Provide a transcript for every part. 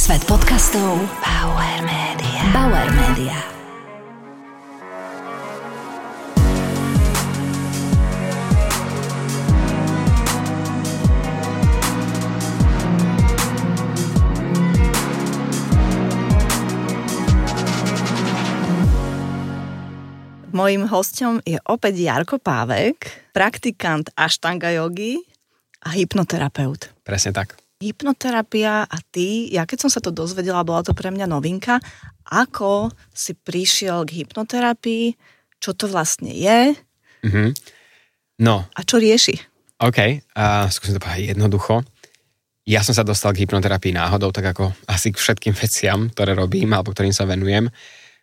Svet podcastov Bauer Media. Bauer Media. Mojím hosťom je opäť Jarko Pávek, praktikant aštanga jogy a hypnoterapeut. Presne tak. Hypnoterapia a ty, ja keď som sa to dozvedela, bola to pre mňa novinka. Ako si prišiel k hypnoterapii, čo to vlastne je No, a čo rieši? OK, skúsim to povedať jednoducho. Ja som sa dostal k hypnoterapii náhodou, tak ako asi k všetkým veciam, ktoré robím alebo ktorým sa venujem.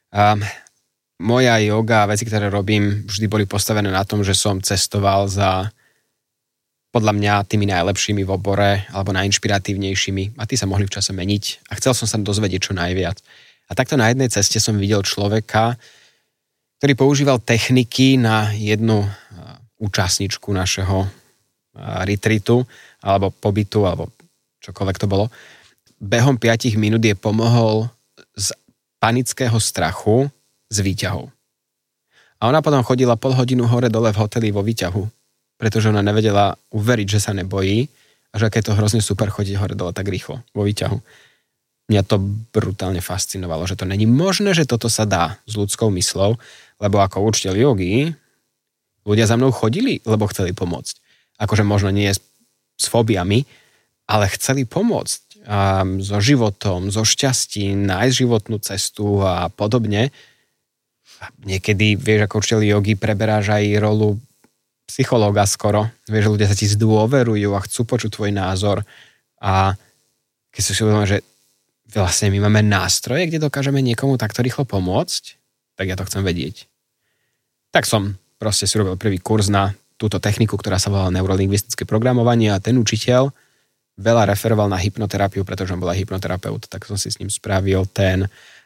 Moja yoga a veci, ktoré robím, vždy boli postavené na tom, že som cestoval za podľa mňa tými najlepšími v obore alebo najinšpiratívnejšími a tí sa mohli v čase meniť a chcel som sa dozvedieť čo najviac. A takto na jednej ceste som videl človeka, ktorý používal techniky na jednu účastničku našeho retreatu alebo pobytu alebo čokoľvek to bolo. Behom 5 minút je pomohol z panického strachu z výťahov. A ona potom chodila pol hodinu hore-dole v hoteli vo výťahu, pretože ona nevedela uveriť, že sa nebojí a že aké je to hrozne super chodiť hore-dole tak rýchlo vo výťahu. Mňa to brutálne fascinovalo, že to není možné, že toto sa dá s ľudskou myslou, lebo ako učiteľ jogy ľudia za mnou chodili, lebo chceli pomôcť. Akože možno nie s fóbiami, ale chceli pomôcť so životom, so šťastím, nájsť životnú cestu a podobne. Niekedy, vieš, ako učiteľ jogy preberáš aj rolu psychológa skoro. Vieš, že ľudia sa ti zdôverujú a chcú počuť tvoj názor. A keď si uvedomil, že vlastne my máme nástroje, kde dokážeme niekomu takto rýchlo pomôcť, tak ja to chcem vedieť. Tak som proste si robil prvý kurz na túto techniku, ktorá sa volala neurolingvistické programovanie a ten učiteľ veľa referoval na hypnoterapiu, pretože on bol aj hypnoterapeut, tak som si s ním spravil ten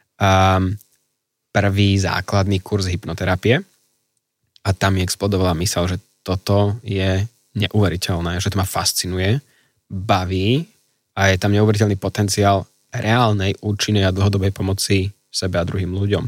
prvý základný kurz hypnoterapie a tam mi explodovala myseľ, že toto je neuveriteľné, že to ma fascinuje, baví a je tam neuveriteľný potenciál reálnej, účinnej a dlhodobej pomoci sebe a druhým ľuďom.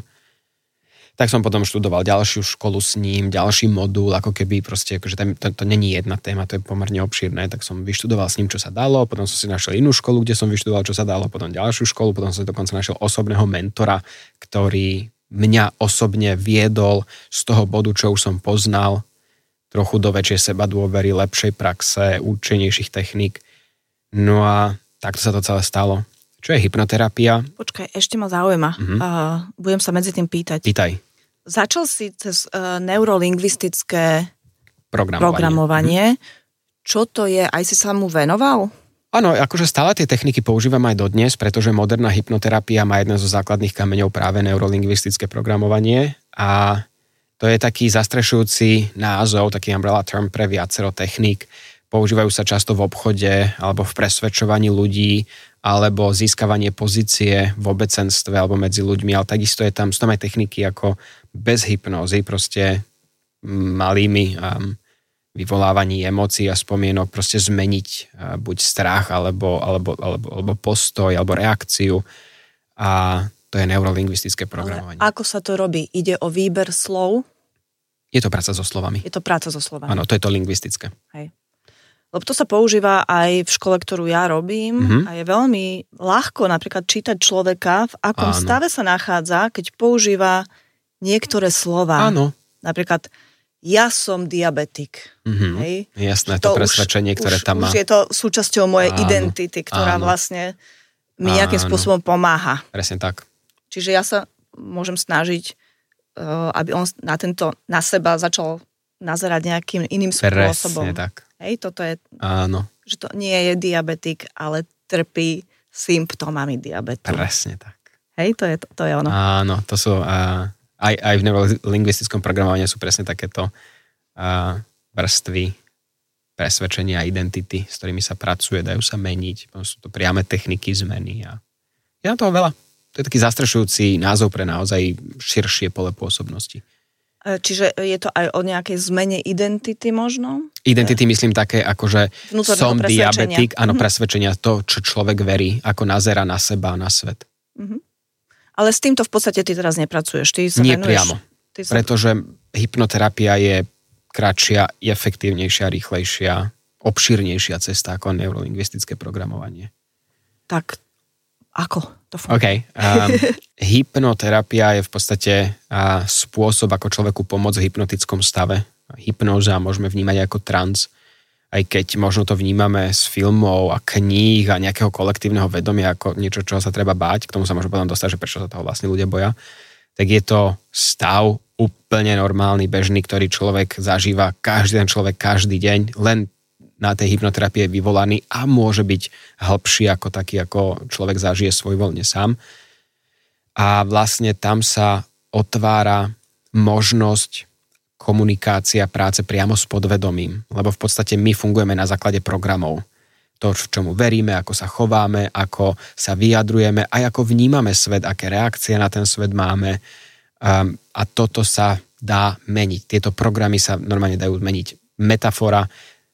Tak som potom študoval ďalšiu školu s ním, ďalší modul, ako keby proste, akože to není jedna téma, to je pomerne obšírne, tak som vyštudoval s ním, čo sa dalo, potom som si našiel inú školu, kde som vyštudoval, čo sa dalo, potom ďalšiu školu, potom som si dokonca našiel osobného mentora, ktorý mňa osobne viedol z toho bodu, čo už som poznal, trochu do väčšej sebadôvery, lepšej praxe, účinnejších techník. No a takto sa to celé stalo. Čo je hypnoterapia? Počkaj, ešte ma zaujíma. Budem sa medzi tým pýtať. Pýtaj. Začal si cez neurolingvistické programovanie. Čo to je? Aj si sa mu venoval? Áno, akože stále tie techniky používam aj dodnes, pretože moderná hypnoterapia má jeden zo základných kameňov práve neurolingvistické programovanie a to je taký zastrešujúci názov, taký umbrella term pre viacero techník. Používajú sa často v obchode alebo v presvedčovaní ľudí alebo získavanie pozície v obecenstve alebo medzi ľuďmi, ale takisto sú tam aj techniky ako bez hypnózy, proste malými vyvolávaní emócií a spomienok proste zmeniť buď strach alebo postoj alebo reakciu a to je neurolingvistické programovanie. Ale ako sa to robí? Ide o výber slov? Je to práca so slovami. Je to práca so slovami. Áno, to je to lingvistické. Hej. Lebo to sa používa aj v škole, ktorú ja robím a je veľmi ľahko napríklad čítať človeka, v akom stave sa nachádza, keď používa niektoré slova. Áno. Napríklad ja som diabetik. Hej? Jasné, to presvedčenie, ktoré tam má. Už je to súčasťou mojej identity, ktorá vlastne mi nejakým spôsobom pomáha. Presne tak. Čiže ja sa môžem snažiť, aby on na seba začal nazerať nejakým iným spôsobom. Presne tak. Hej, toto je, áno. Že to nie je diabetik, ale trpí symptómami diabetu. Presne tak. Hej, to je ono. Áno, to sú, aj v neurolingvistickom programovaní sú presne takéto vrstvy presvedčenia a identity, s ktorými sa pracuje, dajú sa meniť, sú to priame techniky zmeny a je na toho veľa. To je taký zastrešujúci názov pre naozaj širšie pole pôsobnosti. Čiže je to aj o nejakej zmene identity možno? Identity myslím také, ako že som diabetik, áno, presvedčenia, to, čo človek verí, ako nazerá na seba a na svet. Ale s týmto v podstate ty teraz nepracuješ. Ty sa Nie venuješ, priamo, pretože hypnoterapia je kratšia, efektívnejšia, rýchlejšia, obšírnejšia cesta ako neurolingvistické programovanie. Tak ako to funguje? Hypnoterapia je v podstate spôsob, ako človeku pomôcť v hypnotickom stave. Hypnóza môžeme vnímať ako trans, aj keď možno to vnímame z filmov a kníh a nejakého kolektívneho vedomia ako niečo, čoho sa treba báť, k tomu sa môžeme potom dostať, že prečo sa toho vlastne ľudia boja, tak je to stav úplne normálny, bežný, ktorý človek zažíva, každý ten človek, každý deň, len na tej hypnoterapii je vyvolaný a môže byť hlbší ako taký, ako človek zažije svojvoľne sám. A vlastne tam sa otvára možnosť komunikácia, práce priamo s podvedomím, lebo v podstate my fungujeme na základe programov. To, v čomu veríme, ako sa chováme, ako sa vyjadrujeme, aj ako vnímame svet, aké reakcie na ten svet máme. A toto sa dá meniť. Tieto programy sa normálne dajú zmeniť. Metafora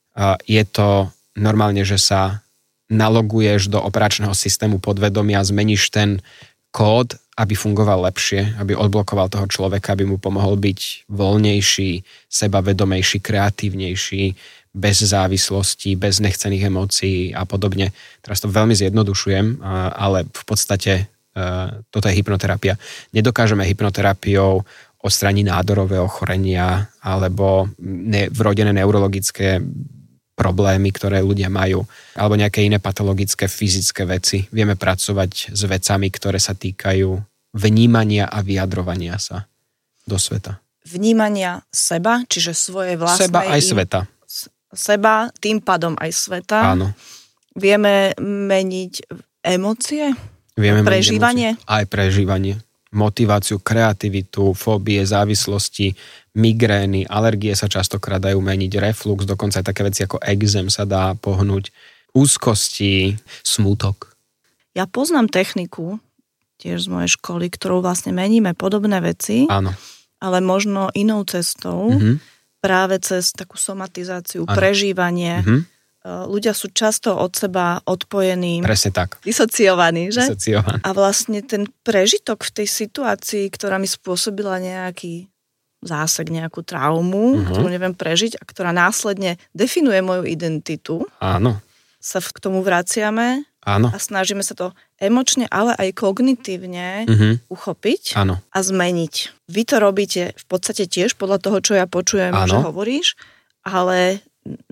je to normálne, že sa naloguješ do operačného systému podvedomia, zmeníš ten kód, aby fungoval lepšie, aby odblokoval toho človeka, aby mu pomohol byť voľnejší, sebavedomejší, kreatívnejší, bez závislostí, bez nechcených emócií a podobne. Teraz to veľmi zjednodušujem, ale v podstate toto je hypnoterapia. Nedokážeme hypnoterapiou odstrániť nádorové ochorenia alebo vrodené neurologické problémy, ktoré ľudia majú, alebo nejaké iné patologické fyzické veci. Vieme pracovať s vecami, ktoré sa týkajú vnímania a vyjadrovania sa do sveta. Vnímania seba, čiže svojej vlastnej... Seba aj sveta. Seba, tým pádom aj sveta. Áno. Vieme meniť emócie? Vieme prežívanie? Meniť emócie. Aj prežívanie. Motiváciu, kreativitu, fóbie, závislosti, migrény, alergie sa častokrát dajú meniť, reflux, dokonca aj také veci ako exém sa dá pohnúť, úzkosti, smútok. Ja poznám techniku, tiež z mojej školy, ktorou vlastne meníme podobné veci, áno, ale možno inou cestou, práve cez takú somatizáciu, áno, prežívanie. Ľudia sú často od seba odpojení. Presne tak. Disociovaní, že? Disociovaní. A vlastne ten prežitok v tej situácii, ktorá mi spôsobila nejaký zásek, nejakú traumu, ktorú neviem prežiť a ktorá následne definuje moju identitu. Áno. Sa k tomu vraciame. Áno. A snažíme sa to emočne, ale aj kognitívne uchopiť a zmeniť. Vy to robíte v podstate tiež podľa toho, čo ja počujem, že hovoríš, ale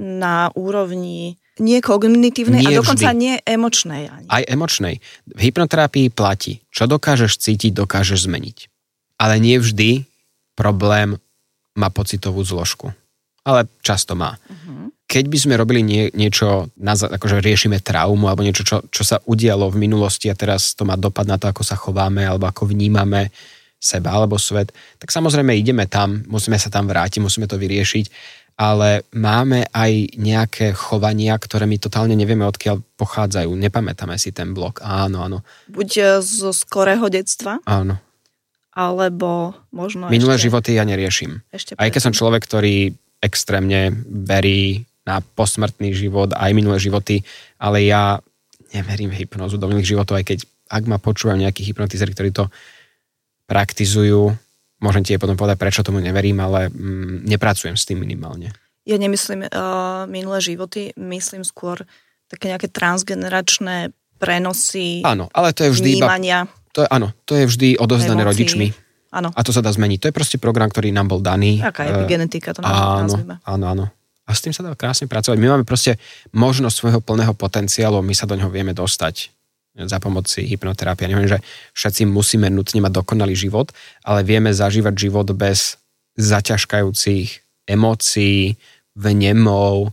na úrovni nie kognitívnej a dokonca nie emočnej. Ani. Aj emočnej. V hypnoterapii platí, čo dokážeš cítiť, dokážeš zmeniť. Ale nie vždy problém má pocitovú zložku. Ale často má. Keď by sme robili niečo, akože riešime traumu alebo niečo, čo sa udialo v minulosti a teraz to má dopad na to, ako sa chováme alebo ako vnímame seba alebo svet, tak samozrejme ideme tam, musíme sa tam vrátiť, musíme to vyriešiť, ale máme aj nejaké chovania, ktoré my totálne nevieme, odkiaľ pochádzajú. Nepamätáme si ten blok. Áno. Buď zo skorého detstva? Áno. Alebo možno minulé životy ja neriešim. Aj keď som človek, ktorý extrémne verí na posmrtný život, aj minulé životy, ale ja neverím v hypnózu do minulých životov, aj keď ak ma počúvajú nejakí hypnotizeri, ktorí to praktizujú, môžem ti potom povedať, prečo tomu neverím, ale nepracujem s tým minimálne. Ja nemyslím minulé životy, myslím skôr také nejaké transgeneračné prenosy. Áno, ale to je vždy vnímania. To je vždy odovzdané rodičmi. Áno. A to sa dá zmeniť. To je proste program, ktorý nám bol daný. Aká epigenetika to nazvime. Áno. A s tým sa dá krásne pracovať. My máme proste možnosť svojho plného potenciálu, my sa do ňoho vieme dostať za pomoci hypnoterapie. Neviem, že všetci musíme nutne mať dokonalý život, ale vieme zažívať život bez zaťažkajúcich emócií, vnemov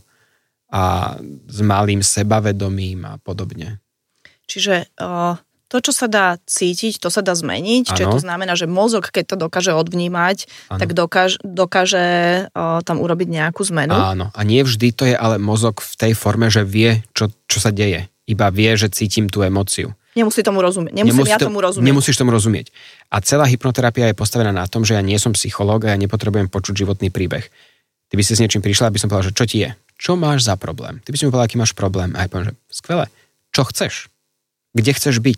a s malým sebavedomím a podobne. Čiže to, čo sa dá cítiť, to sa dá zmeniť. Čiže to znamená, že mozog, keď to dokáže odvnímať, tak dokáže tam urobiť nejakú zmenu. Áno. A nie vždy to je ale mozog v tej forme, že vie, čo sa deje. Iba vie, že cítim tú emóciu. Nemusí tomu rozumieť. Nemusíš tomu rozumieť. A celá hypnoterapia je postavená na tom, že ja nie som psychológ a ja nepotrebujem počuť životný príbeh. Ty by si s niečím prišla, aby som povedal, že čo ti je? Čo máš za problém? Ty by si mi povedal, aký máš problém. A ja poviem, že skvelé. Čo chceš? Kde chceš byť?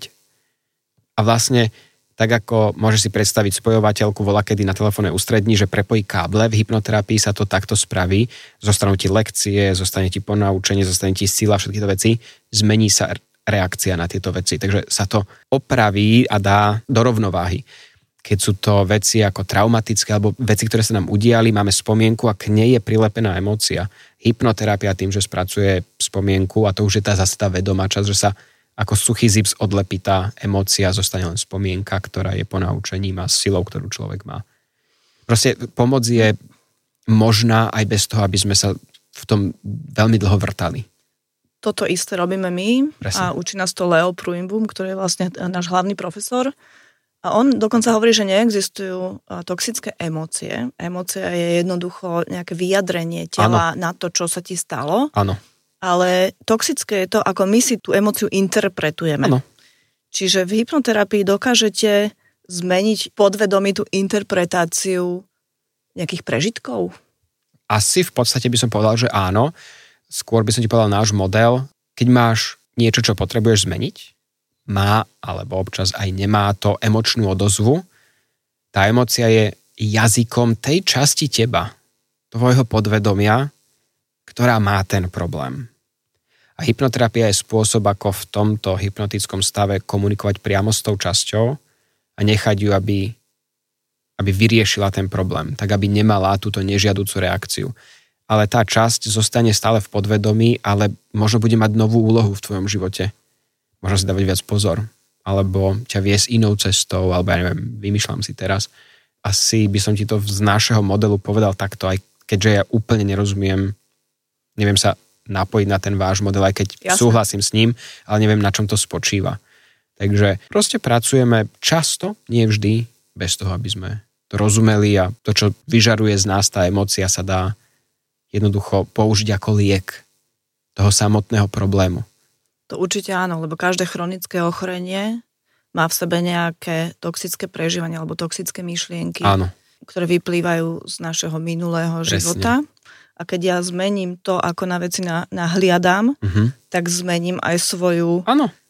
A vlastne tak ako môžeš si predstaviť spojovateľku volakedy na telefónnej ústredni, že prepojí káble, v hypnoterapii sa to takto spraví, zostanú ti lekcie, zostane ti ponaučenie, zostane ti sila, všetky to veci, zmení sa reakcia na tieto veci. Takže sa to opraví a dá do rovnováhy. Keď sú to veci ako traumatické alebo veci, ktoré sa nám udiali, máme spomienku a k nej je prilepená emócia. Hypnoterapia tým, že spracuje spomienku a to už je tá zase tá vedomá časť, že sa ako suchý zips odlepí tá emócia, zostane len spomienka, ktorá je ponaučením a silou, ktorú človek má. Proste pomoc je možná aj bez toho, aby sme sa v tom veľmi dlho vrtali. Toto isté robíme my. Presne. A učí nás to Leo Pruimbum, ktorý je vlastne náš hlavný profesor. A on dokonca hovorí, že neexistujú toxické emócie. Emócia je jednoducho nejaké vyjadrenie tela na to, čo sa ti stalo. Áno. Ale toxické je to, ako my si tú emóciu interpretujeme. Áno. Čiže v hypnoterapii dokážete zmeniť podvedomí tú interpretáciu nejakých prežitkov? Asi v podstate by som povedal, že áno. Skôr by som ti povedal náš model. Keď máš niečo, čo potrebuješ zmeniť, má, alebo občas aj nemá to emočnú odozvu, tá emócia je jazykom tej časti teba, tvojho podvedomia, ktorá má ten problém. A hypnoterapia je spôsob, ako v tomto hypnotickom stave komunikovať priamo s tou časťou a nechať ju, aby vyriešila ten problém, tak aby nemala túto nežiaducu reakciu. Ale tá časť zostane stále v podvedomí, ale možno bude mať novú úlohu v tvojom živote. Možno si dávať viac pozor, alebo ťa viesť inou cestou, alebo ja neviem, vymýšľam si teraz. Asi by som ti to z našeho modelu povedal takto, aj keďže ja úplne nerozumiem, neviem sa napojiť na ten váš model, aj keď súhlasím s ním, ale neviem, na čom to spočíva. Takže proste pracujeme často, nie vždy, bez toho, aby sme to rozumeli a to, čo vyžaruje z nás tá emócia, sa dá jednoducho použiť ako liek toho samotného problému. To určite áno, lebo každé chronické ochorenie má v sebe nejaké toxické prežívanie alebo toxické myšlienky, ktoré vyplývajú z našeho minulého života. A keď ja zmením to, ako na veci nahliadam, tak zmením aj svoju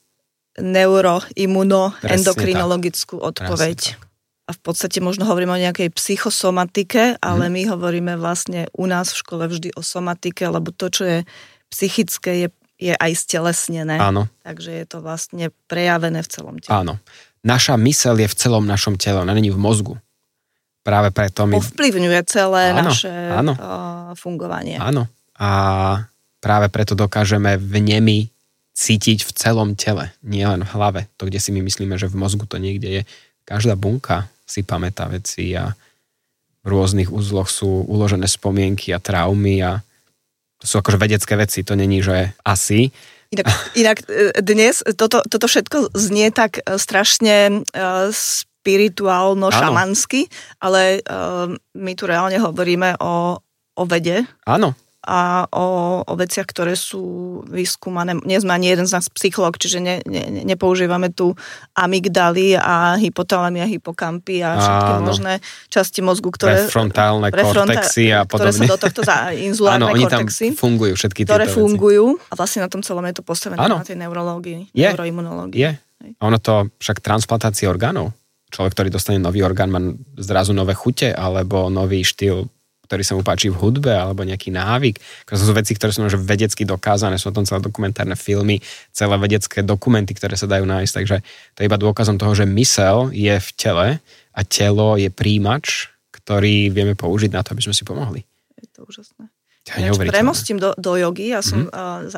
neuroimunoendokrinologickú odpoveď. A v podstate možno hovoríme o nejakej psychosomatike, ale my hovoríme vlastne u nás v škole vždy o somatike, lebo to, čo je psychické, je aj stelesnené. Áno. Takže je to vlastne prejavené v celom tele. Áno. Naša myseľ je v celom našom tele, ona není v mozgu. Práve preto ovplyvňuje celé naše fungovanie. Áno. A práve preto dokážeme vnemy cítiť v celom tele, nie len v hlave. To, kde si my myslíme, že v mozgu to niekde je. Každá bunka si pamätá veci a v rôznych úzloch sú uložené spomienky a traumy a to sú akože vedecké veci, to není, že asi. Inak dnes toto všetko znie tak strašne spirituálno, šamansky, ale my tu reálne hovoríme o vede. Áno. A o veciach, ktoré sú vyskúmané. Nie sme ani jeden z nás psychológ, čiže nepoužívame tu amygdaly a hypotalamy a hypokampy a všetky možné časti mozgu, ktoré... Prefrontálne kortexy a podobne. Ktoré sa do tohto inzulárne kortexy. Tam fungujú všetky tieto ktoré fungujú. A vlastne na tom celom je to postavené na tej neurológii, neuroimunológii. Je. A ono to však transplantácia orgánov. Človek, ktorý dostane nový orgán, má zrazu nové chute alebo nový štýl, ktorý sa mu páči v hudbe, alebo nejaký návyk. To sú veci, ktoré sú vedecky dokázané, sú o tom celé dokumentárne filmy, celé vedecké dokumenty, ktoré sa dajú nájsť. Takže to je iba dôkazom toho, že myseľ je v tele a telo je príjimač, ktorý vieme použiť na to, aby sme si pomohli. Je to úžasné. Premostím do jogy. Ja som,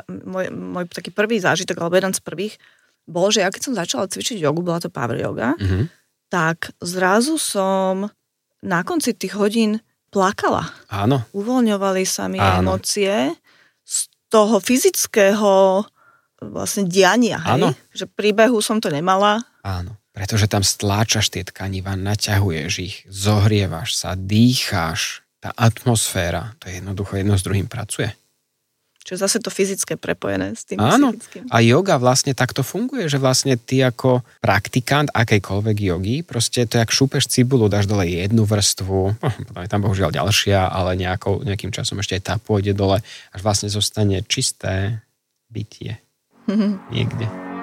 môj taký prvý zážitok, alebo jeden z prvých, bol, že ja keď som začala cvičiť jogu, bola to power yoga, tak zrazu som na konci tých hodín plakala. Áno. Uvoľňovali sa mi emócie z toho fyzického vlastne diania, hej? Že príbehu som to nemala. Áno, pretože tam stláčaš tie tkaniva, naťahuješ ich, zohrievaš sa, dýcháš, tá atmosféra, to je jednoducho jedno s druhým pracuje. Čiže zase to fyzické prepojené s tým psychickým. A yoga vlastne takto funguje, že vlastne ty ako praktikant akejkoľvek jogy, proste to jak šúpeš cibulu, dáš dole jednu vrstvu, potom je tam bohužiaľ ďalšia, ale nejakým časom ešte aj tá pôjde dole, až vlastne zostane čisté bytie. Niekde.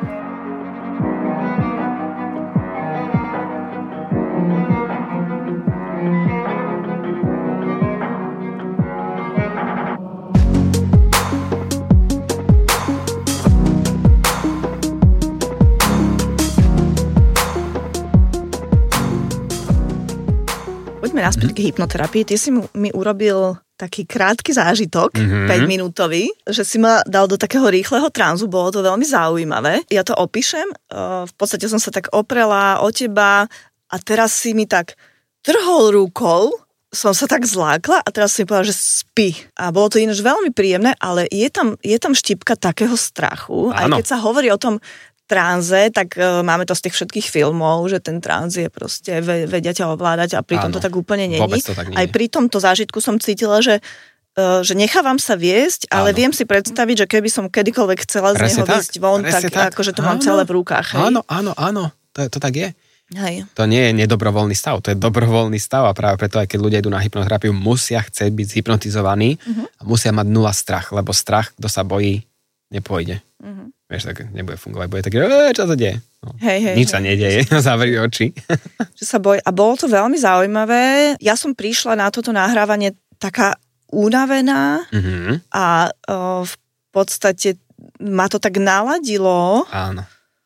Naspäť k hypnoterapii. Ty si mi urobil taký krátky zážitok, 5-minútový, že si ma dal do takého rýchleho tranzu, bolo to veľmi zaujímavé. Ja to opíšem, v podstate som sa tak oprela o teba a teraz si mi tak trhol rukou, som sa tak zlákla a teraz si mi povedala, že spí. A bolo to ináč veľmi príjemné, ale je tam štipka takého strachu. Aj keď sa hovorí o tom tranze, tak máme to z tých všetkých filmov, že ten tranz je proste vedia ťa ovládať a pritom to tak úplne není. Aj pri tomto zážitku som cítila, že nechávam sa viesť, ale viem si predstaviť, že keby som kedykoľvek chcela z neho výsť von, tak akože to mám celé v rukách. Hej? Áno, to tak je. Hej. To nie je nedobrovoľný stav, to je dobrovoľný stav a práve preto, aj keď ľudia idú na hypnoterapiu, musia chcieť byť zhypnotizovaní a musia mať 0 strach, lebo strach, kto sa bojí, nepôjde. Vieš, tak nebude fungovať, bude také, čo sa deje? No, nič sa nedeje, zavri oči. Že sa bojí. A bolo to veľmi zaujímavé. Ja som prišla na toto nahrávanie taká unavená a v podstate ma to tak naladilo. Áno.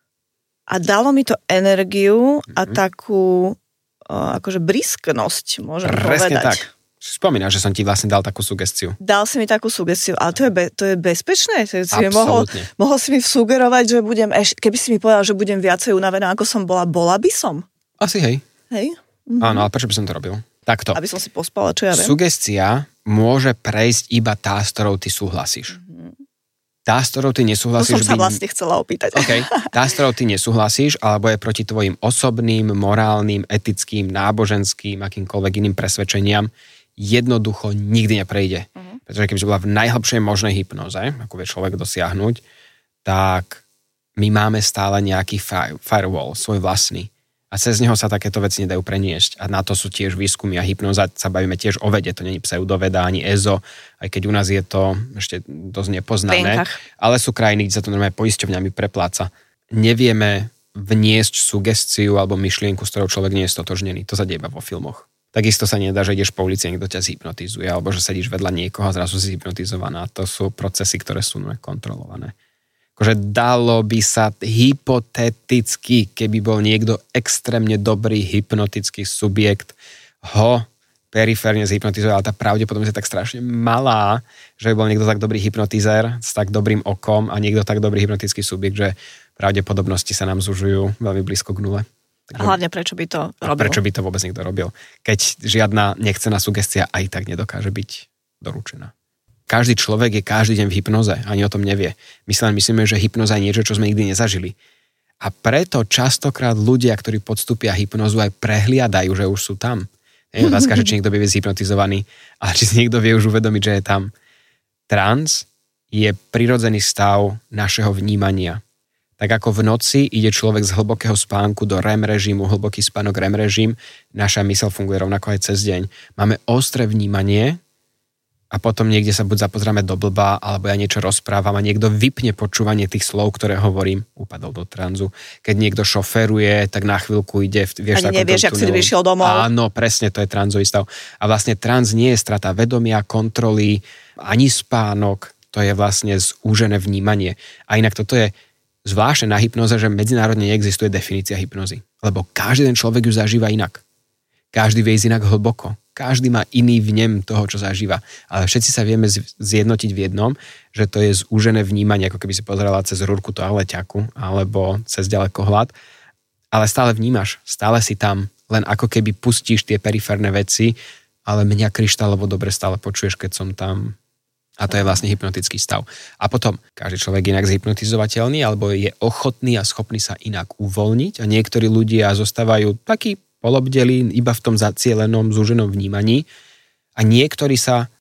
A dalo mi to energiu a takú akože brisknosť, môžem Presne povedať. Tak. Spomínaš, že som ti vlastne dal takú sugestiu. Dal si mi takú sugestiu, ale to je bezpečné? Absolútne. Mohol si mi sugerovať, že budem, keby si mi povedal, že budem viacej unavená, ako som bola by som? Asi hej. Hej? Áno, ale prečo by som to robil? Takto. Aby som si pospala, čo ja viem. Sugestia môže prejsť iba tá, s ktorou ty súhlasíš. Tá, s ktorou ty nesúhlasíš... To som sa vlastne chcela opýtať. Okay. Tá, s ktorou ty nesúhlasíš, alebo je proti tvojim osobným, morálnym, etickým, náboženským, akýmkoľvek iným presvedčeniam, jednoducho nikdy neprejde. Pretože kebyže bola v najhlbšej možnej hypnoze, ako vie človek dosiahnuť, tak my máme stále nejaký firewall, svoj vlastný. A cez neho sa takéto veci nedajú preniesť. A na to sú tiež výskumy a hypnoza, sa bavíme tiež o vede, to nie je pseudoveda ani EZO, aj keď u nás je to ešte dosť nepoznané. Ale sú krajiny, kde sa to normálne poisťovňami prepláca. Nevieme vniesť sugestiu alebo myšlienku, s ktorou človek nie je stotožnený. To sa deje iba vo filmoch. Takisto sa nedá, že ideš po ulici a niekto ťa zhypnotizuje, alebo že sedíš vedľa niekoho a zrazu si hypnotizovaná. To sú procesy, ktoré sú kontrolované. Akože dalo by sa hypoteticky, keby bol niekto extrémne dobrý hypnotický subjekt, ho periférne zhypnotizuje, ale tá pravdepodobnosť je tak strašne malá, že by bol niekto tak dobrý hypnotizér s tak dobrým okom a niekto tak dobrý hypnotický subjekt, že pravdepodobnosti sa nám zužujú veľmi blízko k nule. A hlavne prečo by to robil? Prečo by to vôbec niekto robil? Keď žiadna nechcená sugestia aj tak nedokáže byť doručená. Každý človek je každý deň v hypnoze, ani o tom nevie. My si len myslíme, že hypnoza je niečo, čo sme nikdy nezažili. A preto častokrát ľudia, ktorí podstúpia hypnozu, aj prehliadajú, že už sú tam. Nie je otázka, že či niekto vie byť hypnotizovaný, ale či si niekto vie už uvedomiť, že je tam. Trans je prirodzený stav našeho vnímania. Tak ako v noci ide človek z hlbokého spánku do REM režimu, hlboký spánok REM režim, naša myseľ funguje rovnako aj cez deň. Máme ostré vnímanie a potom niekde sa buď zapozráme do blba, alebo ja niečo rozprávam a niekto vypne počúvanie tých slov, ktoré hovorím, upadol do tranzu. Keď niekto šoferuje, tak na chvíľku ide, vieš, ani nevieš, jak si vyšiel domov. Áno, presne, to je tranzový stav. A vlastne tranz nie je strata vedomia, kontroly, ani spánok, to je vlastne zúžené vnímanie. A inak toto je zvláštne na hypnoze, že medzinárodne neexistuje definícia hypnozy. Lebo každý ten človek ju zažíva inak. Každý vie ísť inak hlboko. Každý má iný vnem toho, čo zažíva. Ale všetci sa vieme zjednotiť v jednom, že to je zúžené vnímanie, ako keby si pozerala cez rúrku toaleťaku alebo cez ďalekohľad. Ale stále vnímaš, stále si tam, len ako keby pustíš tie periférne veci, ale mňa kryštálovo dobre stále počuješ, keď som tam. A to je vlastne hypnotický stav. A potom každý človek inak zhypnotizovateľný alebo je ochotný a schopný sa inak uvoľniť a niektorí ľudia zostávajú takí polobdelí iba v tom zacielenom, zúženom vnímaní a niektorí sa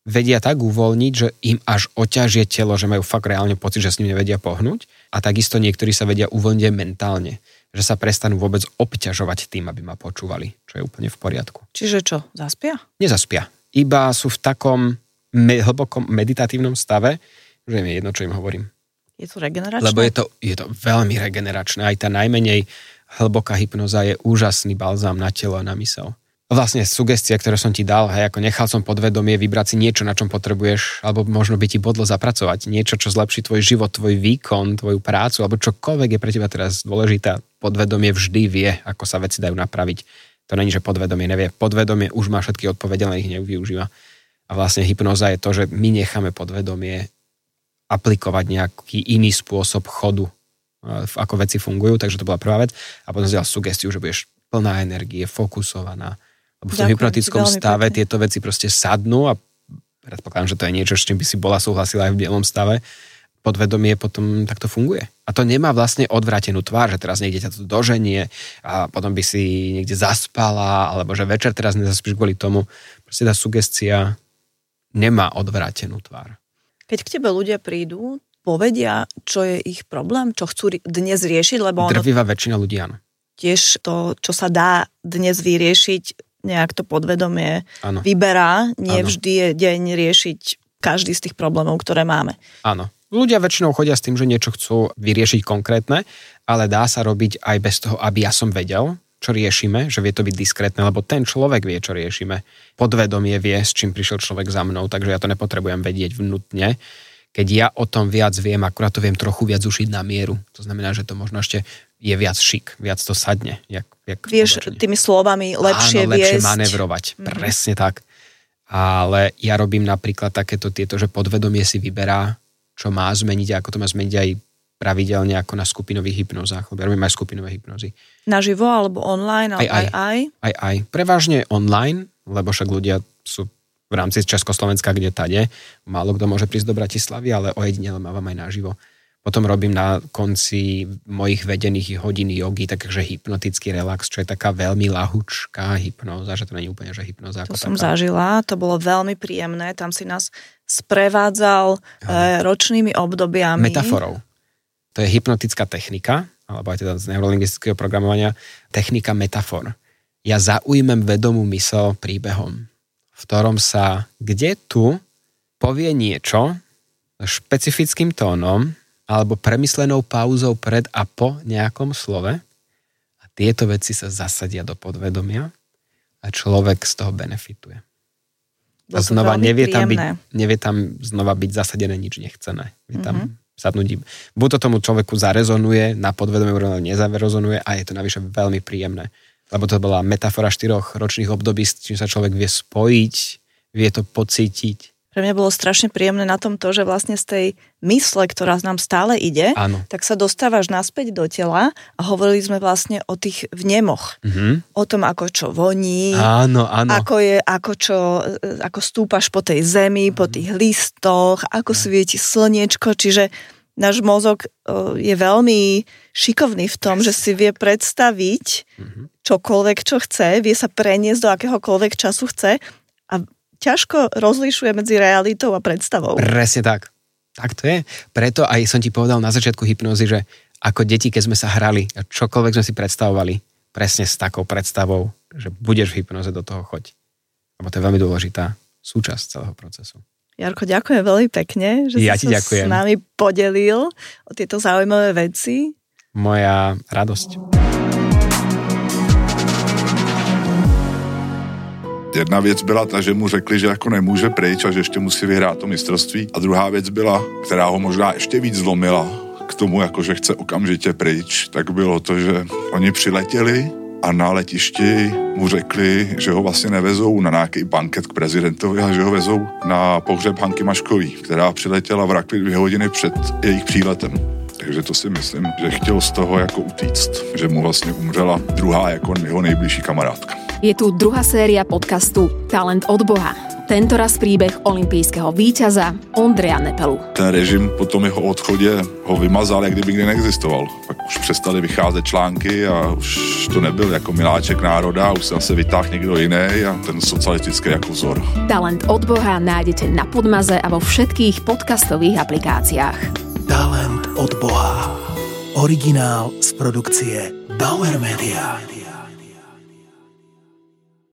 vedia tak uvoľniť, že im až oťažie telo, že majú fakt reálne pocit, že s ním nevedia pohnúť. A takisto niektorí sa vedia uvoľniť aj mentálne, že sa prestanú vôbec obťažovať tým, aby ma počúvali, čo je úplne v poriadku. Čiže čo, zaspia? Nezaspia. Iba sú v takom hlbokom meditatívnom stave, že je mi jedno, čo im hovorím. Je to regeneračné? Lebo je to veľmi regeneračné. Aj tá najmenej hlboká hypnoza je úžasný balzám na telo a na myseľ. Vlastne sugestie, ktoré som ti dal, hej, ako nechal som podvedomie vybrať si niečo, na čom potrebuješ, alebo možno by ti bodlo zapracovať, niečo, čo zlepší tvoj život, tvoj výkon, tvoju prácu, alebo čokoľvek je pre teba teraz dôležité. Podvedomie vždy vie, ako sa veci dajú napraviť. To není, že podvedomie nevie. Podvedomie už má všetky odpovede, len ich nevyužíva. A vlastne hypnoza je to, že my necháme podvedomie aplikovať nejaký iný spôsob chodu, ako veci fungujú, takže to bola prvá vec. A potom zdieľal sugestiu, že budeš plná energie, fokusovaná. Lebo v tom hypnotickom stave pekne. Tieto veci proste sadnú a predpokladám, že to je niečo, s čím by si bola súhlasila aj v bielom stave. Podvedomie potom takto funguje. A to nemá vlastne odvrátenú tvár, že teraz niekde ťa to doženie a potom by si niekde zaspala, alebo že večer teraz nezaspíš kvôli tomu. Proste tá sugestia nemá odvrátenú tvár. Keď k tebe ľudia prídu, povedia, čo je ich problém, čo chcú dnes riešiť, lebo drvivá väčšina ľudí, áno. Tiež to, čo sa dá dnes vyriešiť, nejak to podvedomie vyberá. Nie vždy je deň riešiť každý z tých problémov, ktoré máme. Áno. Ľudia väčšinou chodia s tým, že niečo chcú vyriešiť konkrétne, ale dá sa robiť aj bez toho, aby ja som vedel, čo riešime, že vie to byť diskrétne, lebo ten človek vie, čo riešime. Podvedomie vie, s čím prišiel človek za mnou, takže ja to nepotrebujem vedieť vnútne. Keď ja o tom viac viem, akurát to viem trochu viac ušiť na mieru. To znamená, že to možno ešte je viac šik, viac to sadne. Vieš tými slovami lepšie viesť. Lepšie manevrovať. Presne tak. Ale ja robím napríklad takéto že podvedomie si vyberá, čo má zmeniť a ako to má zmeniť aj pravidelne ako na skupinových hypnozách. Lebo ja robím aj skupinové hypnozy. Naživo alebo online? Aj. Prevažne online, lebo však ľudia sú v rámci Československa, kde tade. Málo kto môže prísť do Bratislavy, ale ojedinele mávam aj naživo. Potom robím na konci mojich vedených hodín jogy, takže hypnotický relax, čo je taká veľmi ľahučká hypnóza, že to nie je úplne, že hypnóza. To som zažila, to bolo veľmi príjemné, tam si nás sprevádzal ročnými obdobiami. Metaforou. To je hypnotická technika, alebo aj teda z neurolingvistického programovania, technika metafor. Ja zaujmem vedomú myseľ príbehom, v ktorom sa kde tu povie niečo špecifickým tónom alebo premyslenou pauzou pred a po nejakom slove a tieto veci sa zasadia do podvedomia a človek z toho benefituje. A znova nevie tam znova byť zasadené nič nechcené. Je tam sadnúť. Buď to tomu človeku zarezonuje, na podvedomie nezarezonuje a je to navyše veľmi príjemné. Lebo to bola metafora 4 ročných období, s čím sa človek vie spojiť, vie to pocítiť. Pre mňa bolo strašne príjemné na tom to, že vlastne z tej mysle, ktorá nám stále ide, tak sa dostávaš naspäť do tela a hovorili sme vlastne o tých vnemoch. O tom, ako čo voní, ako stúpaš po tej zemi, po tých listoch, ako svieti slniečko, čiže náš mozog je veľmi šikovný v tom, že si vie predstaviť čokoľvek, čo chce, vie sa preniesť do akéhokoľvek času chce a ťažko rozlišuje medzi realitou a predstavou. Presne tak. Tak to je. Preto aj som ti povedal na začiatku hypnózy, že ako deti, keď sme sa hrali a čokoľvek sme si predstavovali, presne s takou predstavou, že budeš v hypnóze, do toho choď. Lebo to je veľmi dôležitá súčasť celého procesu. Jarko, ďakujem veľmi pekne, že si sa s nami podelil o tieto zaujímavé veci. Moja radosť. Jedna věc byla ta, že mu řekli, že jako nemůže pryč a že ještě musí vyhrát to mistrovství. A druhá věc byla, která ho možná ještě víc zlomila k tomu, jako že chce okamžitě pryč, tak bylo to, že oni přiletěli a na letišti mu řekli, že ho vlastně nevezou na nějaký banket k prezidentovi, ale že ho vezou na pohřeb Hanky Maškový, která přiletěla v Rakvi 2 hodiny před jejich příletem. Takže to si myslím, že chtěl z toho jako utíct, že mu vlastně umřela druhá jako jeho nejbližší kamarádka. Je tu druhá séria podcastu Talent od Boha. Tentoraz príbeh olympijského víťaza Ondreja Nepelu. Ten režim po tom jeho odchodě ho vymazal, jak kdyby nikdy neexistoval. Pak už přestali vycházet články a už to nebyl jako miláček národa, už se zase vytáhl někdo jiný a ten socialistický jako vzor. Talent od Boha nájdete na Podmaze a vo všetkých podcastových aplikáciách. Talent od Boha. Originál z produkcie Bauer Media.